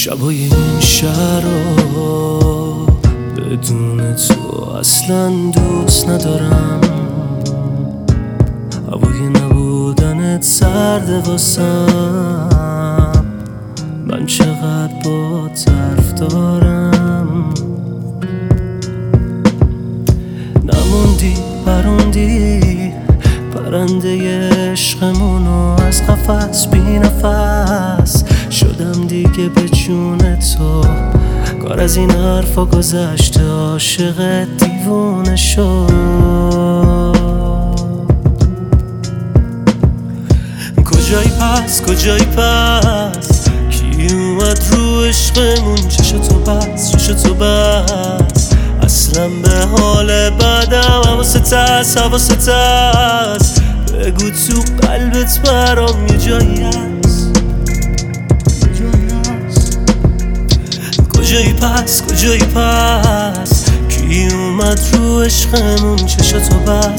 شبای این شهر رو بدون تو اصلا دوست ندارم. هوای نبودنت سرد واسم، من چقدر با طرف دارم. نموندی پروندی پرنده عشقمونو از قفس بی نفس شدم دیگه به جون تو. کار از این حرفا گذشته، عاشق دیوونه شد. کجایی پس کی اومد رو عشقمون؟ چشتو بس اصلا به حال بعدم حواست هست. بگو تو قلبت برام یه جایی هست. کجایی پس کی اومد رو عشقمون؟ چشتو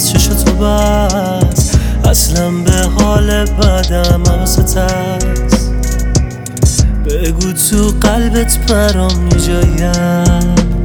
بس اصلا به حال بعدم حواست هست. بگو تو قلبت برام یه جایی هست.